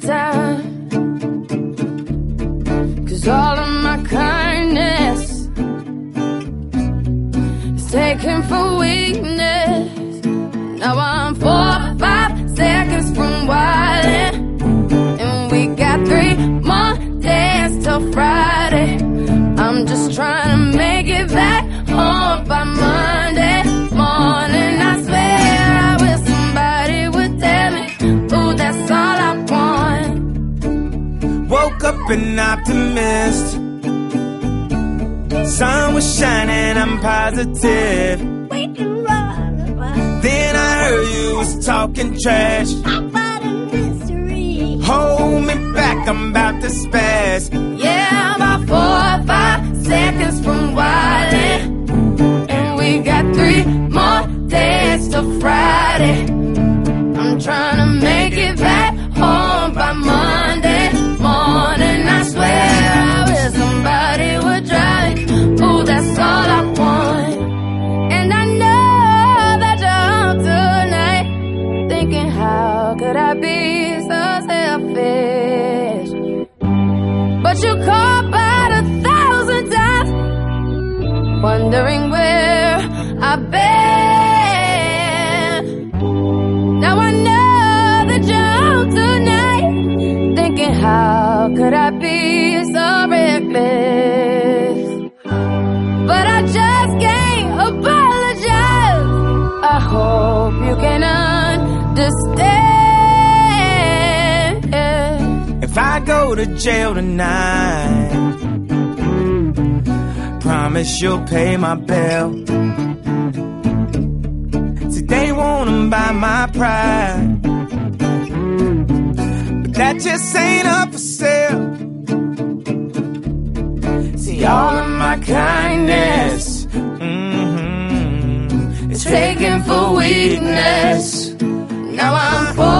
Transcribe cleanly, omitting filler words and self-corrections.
time. 'Cause all of my kindness is taken for weakness. Now I'm 4 or 5 seconds from wildin', and we got 3 more days till Friday. I'm just trying to make it back home by Monday morning. I swear I wish somebody would tell me, ooh, that's all I want. Woke up an optimist. Sun was shining, I'm positive. Then I heard you was talking trash about a mystery. Hold me back, I'm about to spaz. Yeah, I'm about 4 or 5 seconds from wildin', and we got 3 more days till Friday. I'm trying to make it back home by Monday morning. I swear I wish somebody would drive me. Ooh, that's all I want. And I know that you're home tonight, thinking how could I be so selfish? But you called about 1,000 times, wondering where I've been. Now I know that you're home tonight, thinking how could I be so reckless? But I just can't apologize. I hope you can understand. If I go to jail tonight, promise you'll pay my bill. See, they wanna buy my pride, but that just ain't up for sale. See, all of my kindness is taken for weakness. Now I'm 4